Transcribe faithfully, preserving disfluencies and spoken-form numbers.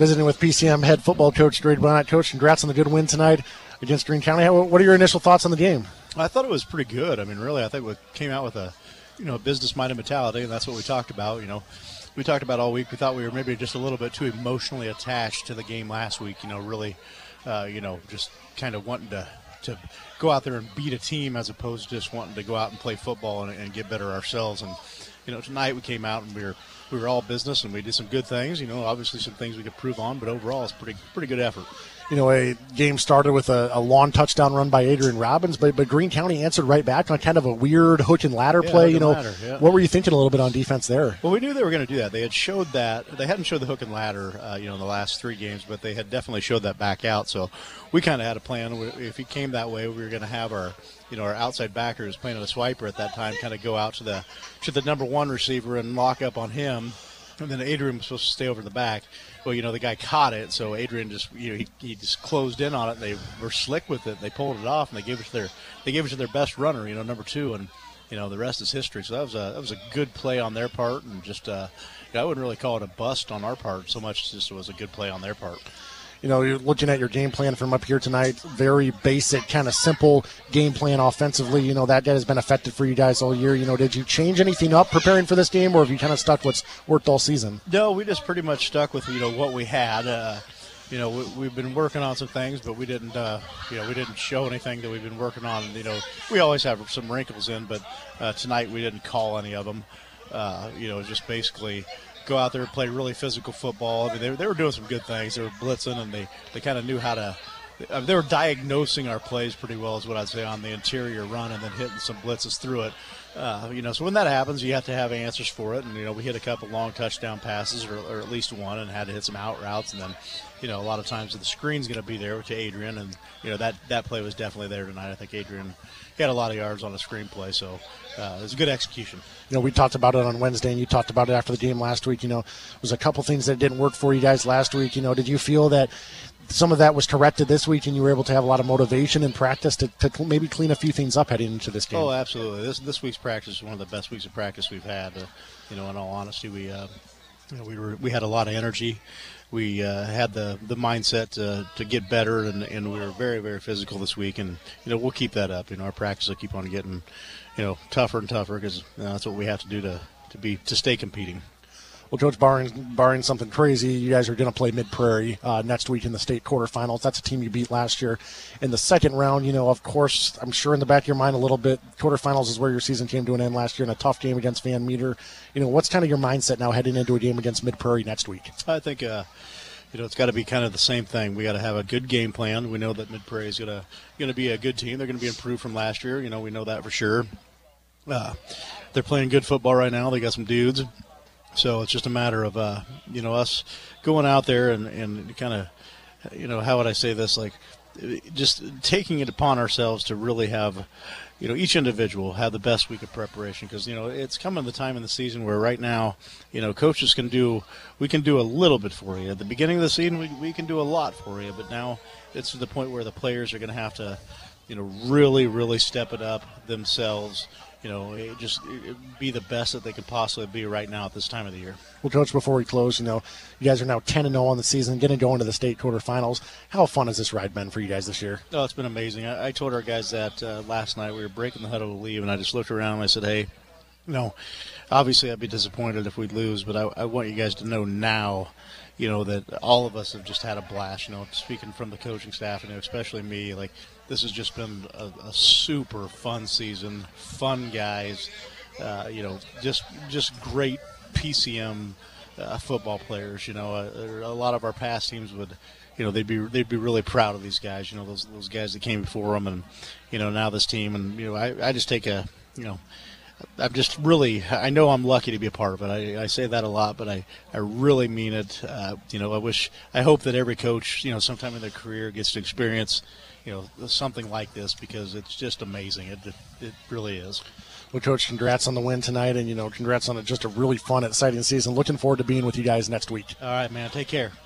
Visiting with P C M head football coach Greg Bonnet. Coach, congrats on the good win tonight against Greene County. What are your initial thoughts on the game? I thought it was pretty good. I mean, really, I think we came out with a, you know, business-minded mentality, and that's what we talked about. You know, we talked about all week. We thought we were maybe just a little bit too emotionally attached to the game last week. You know, really, uh, you know, just kind of wanting to to go out there and beat a team as opposed to just wanting to go out and play football and, and get better ourselves. And you know, tonight we came out and we were we were all business and we did some good things. You know, obviously some things we could prove on, but overall it's pretty pretty good effort. You know, a game started with a, a long touchdown run by Adrian Robbins, but but Greene County answered right back on kind of a weird hook and ladder yeah, play. You know, ladder, yeah. What were you thinking a little bit on defense there? Well, we knew they were going to do that. They had showed that. They hadn't showed the hook and ladder, uh, you know, in the last three games, but they had definitely showed that back out. So we kind of had a plan. If he came that way, we were going to have our, you know, our outside backer who's playing a swiper at that time kind of go out to the to the number one receiver and lock up on him. And then Adrian was supposed to stay over the back. Well, you know, the guy caught it, so Adrian just, you know, he, he just closed in on it. And they were slick with it. They pulled it off, and they gave it to their they gave it to their best runner, you know, number two, and you know the rest is history. So that was a that was a good play on their part, and just uh, you know, I wouldn't really call it a bust on our part so much. As just it was a good play on their part. You know, you're looking at your game plan from up here tonight. Very basic, kind of simple game plan offensively. You know, that has been effective for you guys all year. You know, did you change anything up preparing for this game, or have you kind of stuck what's worked all season? No, we just pretty much stuck with, you know, what we had. Uh, you know, we, we've been working on some things, but we didn't, uh, you know, we didn't show anything that we've been working on. You know, we always have some wrinkles in, but uh, tonight we didn't call any of them. Uh, you know, just basically go out there and play really physical football. I mean, they, they were doing some good things. They were blitzing, and they, they kind of knew how to I mean, – they were diagnosing our plays pretty well is what I'd say on the interior run and then hitting some blitzes through it. Uh, you know, so when that happens, you have to have answers for it. And, you know, we hit a couple long touchdown passes or, or at least one and had to hit some out routes. And then, you know, a lot of times the screen's going to be there to Adrian. And, you know, that, that play was definitely there tonight. I think Adrian – he had a lot of yards on the screen play, so uh, it was a good execution. You know, we talked about it on Wednesday, and you talked about it after the game last week. You know, there was a couple things that didn't work for you guys last week. You know, did you feel that some of that was corrected this week, and you were able to have a lot of motivation and practice to, to maybe clean a few things up heading into this game? Oh, absolutely. This this week's practice is one of the best weeks of practice we've had. Uh, you know, in all honesty, we uh, you know, we were we had a lot of energy. We uh, had the, the mindset to, to get better, and, and we were very, very physical this week. And, you know, we'll keep that up. You know, our practice will keep on getting, you know, tougher and tougher because you know, that's what we have to do to, to be to stay competing. Well, Coach, barring, barring something crazy, you guys are going to play Mid-Prairie uh, next week in the state quarterfinals. That's a team you beat last year. In the second round, you know, of course, I'm sure in the back of your mind a little bit, quarterfinals is where your season came to an end last year in a tough game against Van Meter. You know, what's kind of your mindset now heading into a game against Mid-Prairie next week? I think, uh, you know, it's got to be kind of the same thing. We got to have a good game plan. We know that Mid-Prairie is going to going to be a good team. They're going to be improved from last year. You know, we know that for sure. Uh, they're playing good football right now. They got some dudes. So it's just a matter of, uh, you know, us going out there and, and kind of, you know, how would I say this? Like, just taking it upon ourselves to really have, you know, each individual have the best week of preparation because, you know, it's coming the time in the season where right now, you know, coaches can do, we can do a little bit for you. At the beginning of the season, we, we can do a lot for you, but now it's to the point where the players are going to have to, you know, really, really step it up themselves. You know, it just it be the best that they could possibly be right now at this time of the year. Well, Coach, before we close, you know, you guys are now ten and oh on the season, going to go into the state quarterfinals. How fun has this ride been for you guys this year? Oh, it's been amazing. I, I told our guys that uh, last night. We were breaking the huddle to leave, and I just looked around and I said, hey, you know, obviously I'd be disappointed if we'd lose, but I, I want you guys to know now, you know, that all of us have just had a blast, you know, speaking from the coaching staff, and especially me, like, this has just been a, a super fun season, fun guys, uh, you know, just just great P C M uh, football players. You know, uh, a lot of our past teams would, you know, they'd be they'd be really proud of these guys. You know, those those guys that came before them, and you know now this team, and you know, I, I just take a, you know. I'm just really, I know I'm lucky to be a part of it. I, I say that a lot, but I, I really mean it. Uh, you know, I wish, I hope that every coach, you know, sometime in their career gets to experience, you know, something like this because it's just amazing. It, it, it really is. Well, Coach, congrats on the win tonight, and, you know, congrats on a, just a really fun, exciting season. Looking forward to being with you guys next week. All right, man. Take care.